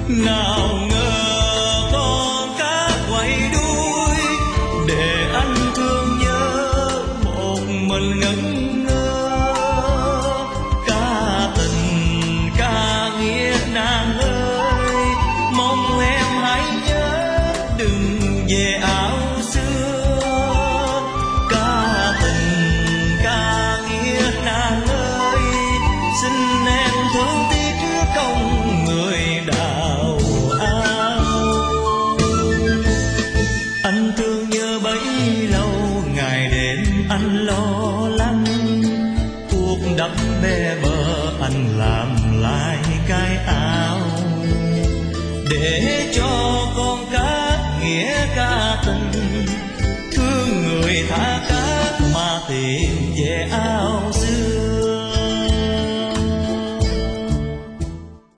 Nào ngờ con cá quay đuôi để anh thương nhớ một mình ngẩn ngơ. Cá tình cá nghĩa nàng ơi, mong em hãy nhớ đừng về áo xưa. Cá tình cá nghĩa nàng ơi, xin em thương tiếc trước công người đào ao. Anh thương nhớ bấy lâu, ngày đêm anh lo lắng, cuộc đắm bè bờ anh làm lại cái áo để cho con cá nghĩa cá tình thương người thả cá mà tìm về ao.